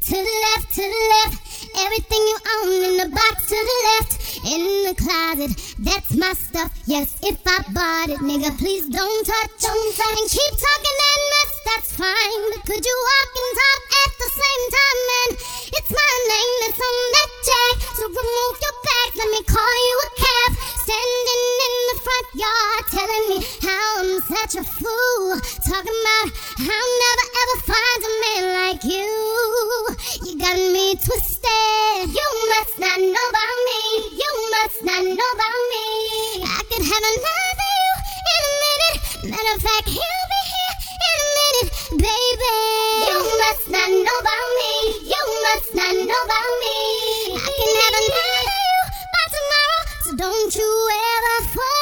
To the left, to the left. Everything you own in the box to the left. In the closet, that's my stuff. Yes, if I bought it, nigga, please don't touch. And keep talking that mess, that's fine. But could you walk and talk at the same time, man? It's my name that's on that jack. So remove your bags, let me call you a cab. Standing in the front yard, telling me how I'm such a fool. Talking about how I'll never ever find a man like you. You got me twisted. You must not know about me. You must not know about me. I could have another you in a minute. Matter of fact, he'll be here in a minute, baby. You must not know about me. You must not know about me. I can have another you by tomorrow, so don't you ever fall.